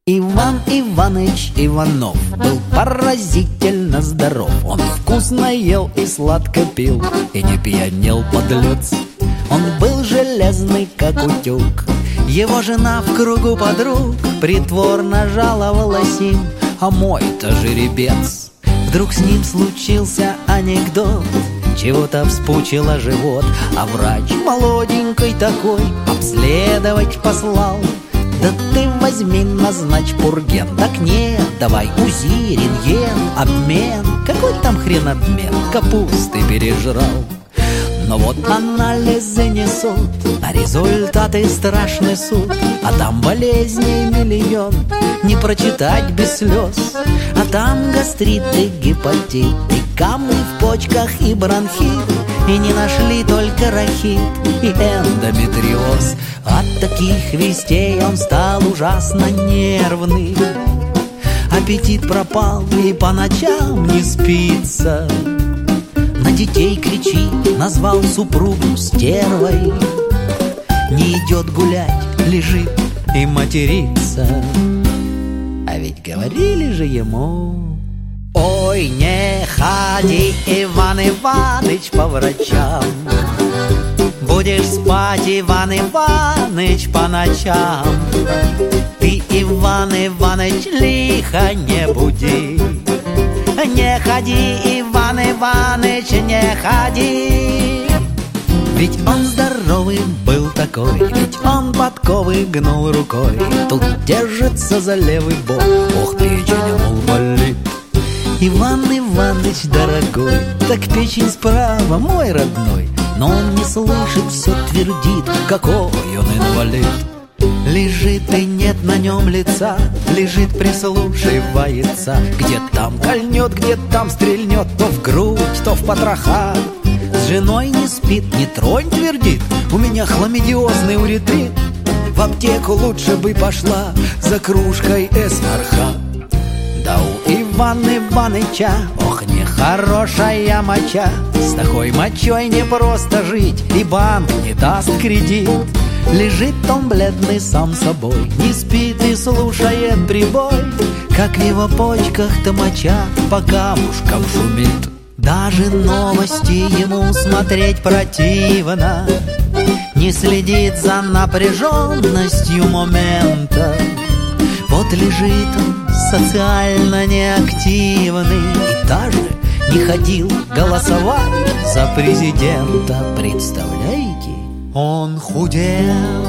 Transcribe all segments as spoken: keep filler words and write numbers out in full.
Иван Иваныч Иванов был поразительно здоров. Он вкусно ел и сладко пил, и не пьянел подлец. Он был железный, как утюг. Его жена в кругу подруг притворно жаловалась им: а мой-то жеребец. Вдруг с ним случился анекдот, чего-то вспучило живот, а врач молоденький такой обследовать послал. Да ты возьми, назначь пурген. Так нет, давай УЗИ, рентген, обмен. Какой там хрен обмен? Капусты пережрал. Но вот анализы несут, а результаты страшный суд. А там болезней миллион, не прочитать без слез. А там гастрит и гепатит, и камни в почках, и бронхит. И не нашли только рахит и эндометриоз. От таких вестей он стал ужасно нервный. Аппетит пропал, и по ночам не спится. На детей кричит, назвал супругу стервой. Не идет гулять, лежит и матерится. А ведь говорили же ему: ой, не ходи, Иван Иваныч, по врачам. Будешь спать, Иван Иваныч, по ночам. Ты, Иван Иваныч, лихо не буди. Не ходи, Иван Иваныч, не ходи. Ведь он здоровый был такой, ведь он подковы гнул рукой. Тут держится за левый бок, ох, печень, мол, болит. Иван Иваныч, дорогой, так печень справа, мой родной. Но он не слышит, все твердит, какой он инвалид. Лежит и нет на нем лица, лежит, прислушивается. Где там кольнет, где там стрельнет, то в грудь, то в потроха. С женой не спит, не тронь, твердит, у меня хламидиозный уретрит. В аптеку лучше бы пошла за кружкой эсмарха. Да у Ивана Иваныча, ох, нехорошая моча. С такой мочой не просто жить, и банк не даст кредит. Лежит он бледный сам собой, не спит и слушает прибой, как в его почках-то моча по камушкам шумит. Даже новости ему смотреть противно, не следит за напряженностью момента. Вот лежит он социально неактивный и даже не ходил голосовать за президента. Представляете? Он худел,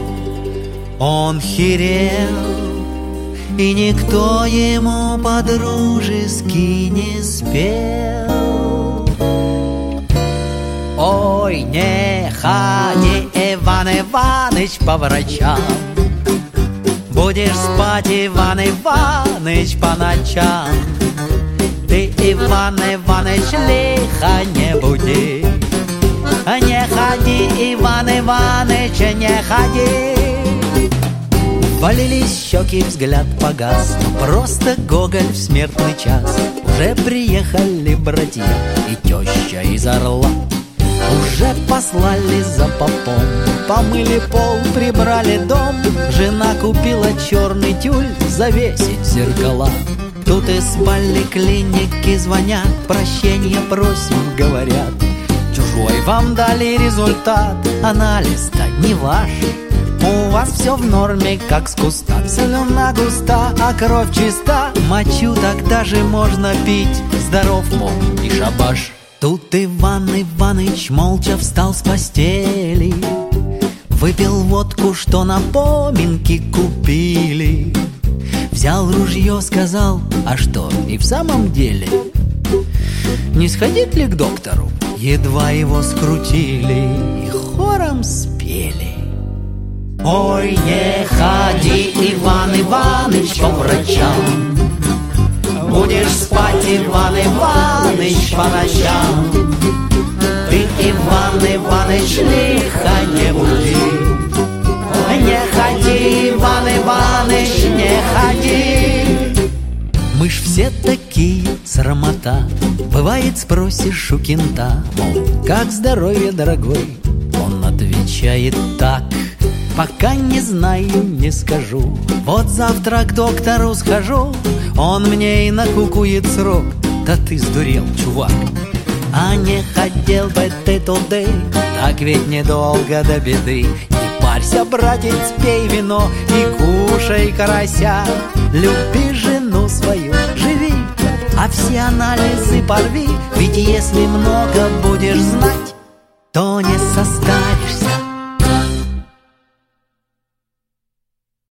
он херел, и никто ему по-дружески не спел. Ой, не ходи, Иван Иваныч, по врачам. Будешь спать, Иван Иваныч, по ночам. Ты, Иван Иваныч, лихо не буди. Не ходи, Иван Иваныч, не ходи. Валились щеки, взгляд погас, но просто Гоголь в смертный час. Уже приехали братья и теща из Орла. Уже послали за попом, помыли пол, прибрали дом. Жена купила черный тюль завесить зеркала. Тут из поликлиники звонят, прощения просим, говорят. Чужой вам дали результат, анализ-то не ваш. У вас все в норме, как с куста. Слюна густа, а кровь чиста. Мочу так даже можно пить, здоров, мол, и шабаш. Тут Иван Иваныч молча встал с постели, выпил водку, что на поминки купили. Взял ружье, сказал: а что, и в самом деле не сходить ли к доктору? Едва его скрутили и хором спели: ой, не ходи, Иван Иваныч, по врачам. Будешь спать, Иван Иваныч, по ночам. Ты, Иван Иваныч, лихо не буди. Не ходи, Иван Иваныч, не ходи. Мы ж все такие срамота. Бывает, спросишь у кента, мол, как здоровье, дорогой? Он отвечает так: Пока не знаю, не скажу. Вот завтра к доктору схожу, он мне и накукует срок. Да ты сдурел, чувак. А не хотел бы ты туды, так ведь недолго до беды. Не парься, братец, пей вино и кушай карася. Люби жену свою, живи, а все анализы порви. Ведь если много будешь знать, то не составит